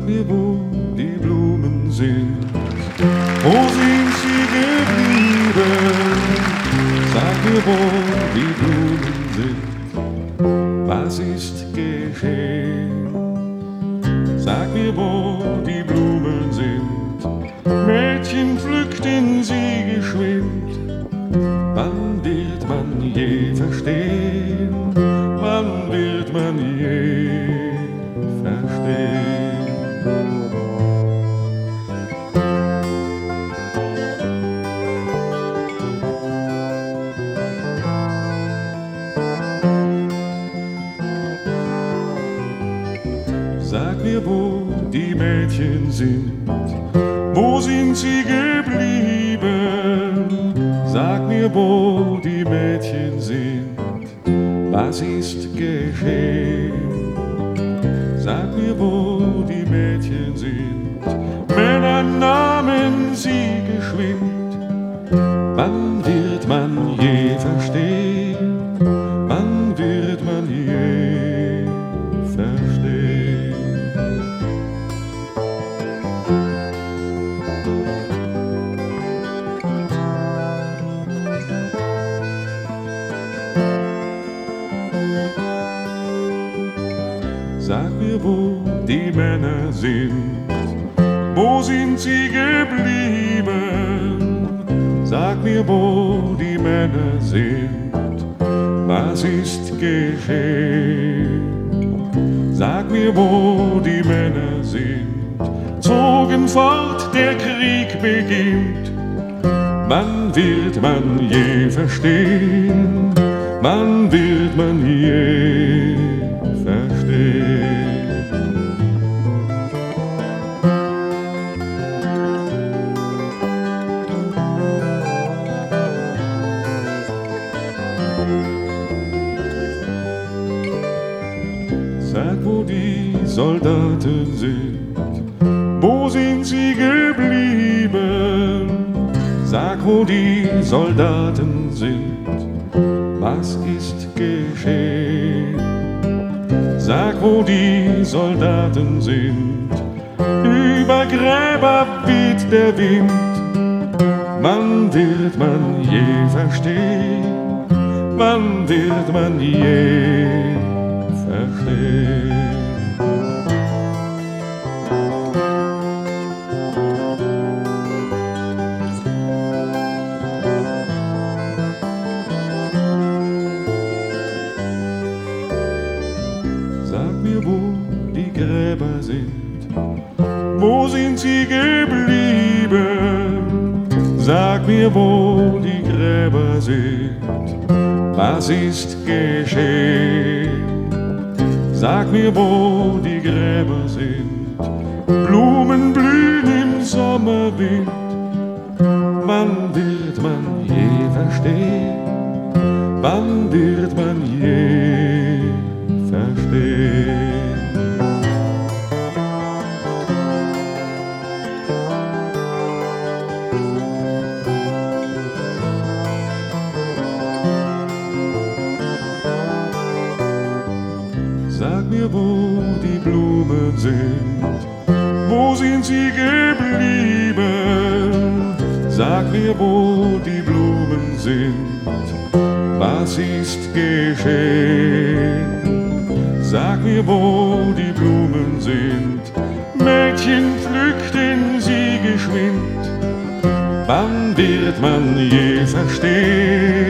mir, wo die Blumen sind, wo sind sie geblieben? Sag mir, wo die Blumen sind, was ist geschehen? Sag mir, wo die Blumen sind, Mädchen pflückten sie geschwind. Wann wird man je verstehen? Wann wird man je verstehen? Sag mir, wo die Mädchen sind, wo sind sie geblieben? Sag mir, wo die Mädchen sind, was ist geschehen? Sag mir, wo die Mädchen sind, Männer nahmen sie geschwind. Wann wird man je verstehen? Wann wird man je verstehen? Sag mir, wo die Männer sind, wo sind sie geblieben? Sag mir, wo die Männer sind, was ist geschehen? Sag mir, wo die Männer sind, zogen fort, der Krieg beginnt. Wann wird man je verstehen? Wann wird man je verstehen? Sag, wo die Soldaten sind, wo sind sie geblieben? Sag, wo die Soldaten sind, was ist geschehen? Sag, wo die Soldaten sind, über Gräber weht der Wind. Wann wird man je verstehen? Wann wird man je verstehen? Sag mir, wo die Gräber sind, wo sind sie geblieben? Sag mir, wo die Gräber sind, was ist geschehen? Sag mir, wo die Gräber sind, Blumen blühen im Sommerwind. Wann wird man je verstehen? Wann wird man je verstehen? Sag mir, wo die Blumen sind, wo sind sie geblieben? Sag mir, wo die Blumen sind, was ist geschehen? Sag mir, wo die Blumen sind, Mädchen pflückten sie geschwind. Wann wird man je verstehen?